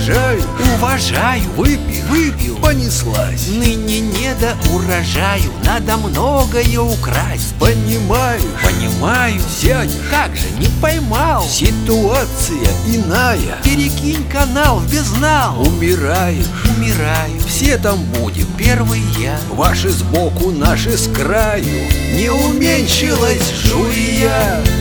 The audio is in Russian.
уважаю, уважаю, выпью, понеслась. ныне не до урожаю, надо многое украсть. Понимаешь, Понимаю, дядя, как же не поймал? ситуация иная. Перекинь канал в безнал. Умираешь, Умираю, все там будем. первый я. Ваши сбоку, наши с краю. Не уменьшилась жуя.